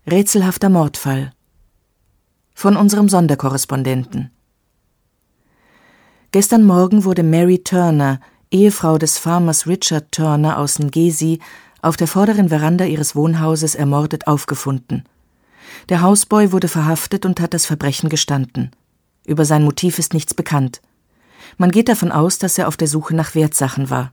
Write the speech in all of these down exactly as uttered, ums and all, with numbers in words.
Rätselhafter Mordfall von unserem Sonderkorrespondenten. Gestern Morgen wurde Mary Turner, Ehefrau des Farmers Richard Turner aus Ngesi, auf der vorderen Veranda ihres Wohnhauses ermordet aufgefunden. Der Hausboy wurde verhaftet und hat das Verbrechen gestanden. Über sein Motiv ist nichts bekannt. Man geht davon aus, dass er auf der Suche nach Wertsachen war.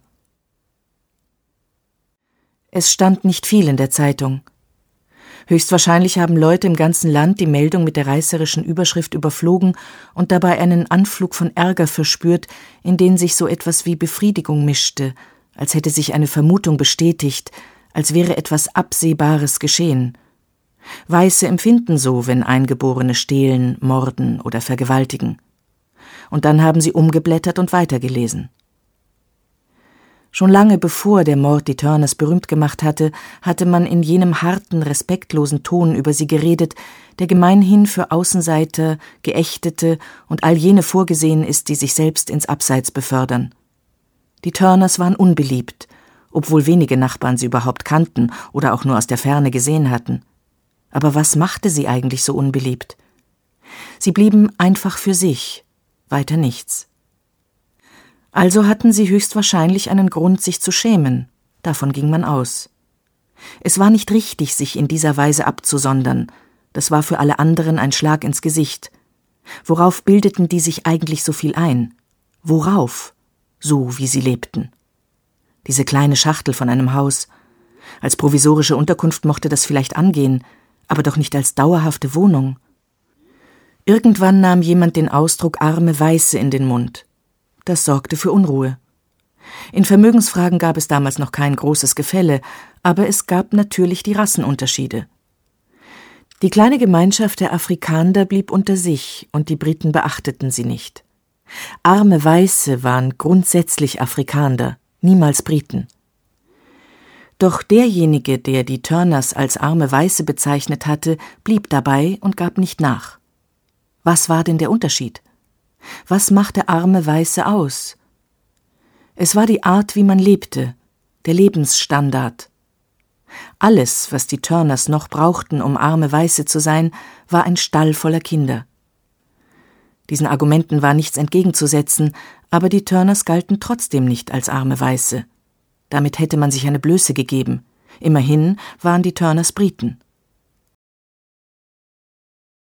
Es stand nicht viel in der Zeitung. Höchstwahrscheinlich haben Leute im ganzen Land die Meldung mit der reißerischen Überschrift überflogen und dabei einen Anflug von Ärger verspürt, in den sich so etwas wie Befriedigung mischte, als hätte sich eine Vermutung bestätigt, als wäre etwas Absehbares geschehen. Weiße empfinden so, wenn Eingeborene stehlen, morden oder vergewaltigen. Und dann haben sie umgeblättert und weitergelesen. Schon lange bevor der Mord die Turners berühmt gemacht hatte, hatte man in jenem harten, respektlosen Ton über sie geredet, der gemeinhin für Außenseiter, Geächtete und all jene vorgesehen ist, die sich selbst ins Abseits befördern. Die Turners waren unbeliebt, obwohl wenige Nachbarn sie überhaupt kannten oder auch nur aus der Ferne gesehen hatten. Aber was machte sie eigentlich so unbeliebt? Sie blieben einfach für sich, weiter nichts. Also hatten sie höchstwahrscheinlich einen Grund, sich zu schämen. Davon ging man aus. Es war nicht richtig, sich in dieser Weise abzusondern. Das war für alle anderen ein Schlag ins Gesicht. Worauf bildeten die sich eigentlich so viel ein? Worauf? So, wie sie lebten. Diese kleine Schachtel von einem Haus. Als provisorische Unterkunft mochte das vielleicht angehen, aber doch nicht als dauerhafte Wohnung. Irgendwann nahm jemand den Ausdruck arme Weiße in den Mund. Das sorgte für Unruhe. In Vermögensfragen gab es damals noch kein großes Gefälle, aber es gab natürlich die Rassenunterschiede. Die kleine Gemeinschaft der Afrikaner blieb unter sich und die Briten beachteten sie nicht. Arme Weiße waren grundsätzlich Afrikaner, niemals Briten. Doch derjenige, der die Turners als arme Weiße bezeichnet hatte, blieb dabei und gab nicht nach. Was war denn der Unterschied? Was machte arme Weiße aus? Es war die Art, wie man lebte, der Lebensstandard. Alles, was die Turners noch brauchten, um arme Weiße zu sein, war ein Stall voller Kinder. Diesen Argumenten war nichts entgegenzusetzen, aber die Turners galten trotzdem nicht als arme Weiße. Damit hätte man sich eine Blöße gegeben. Immerhin waren die Turners Briten.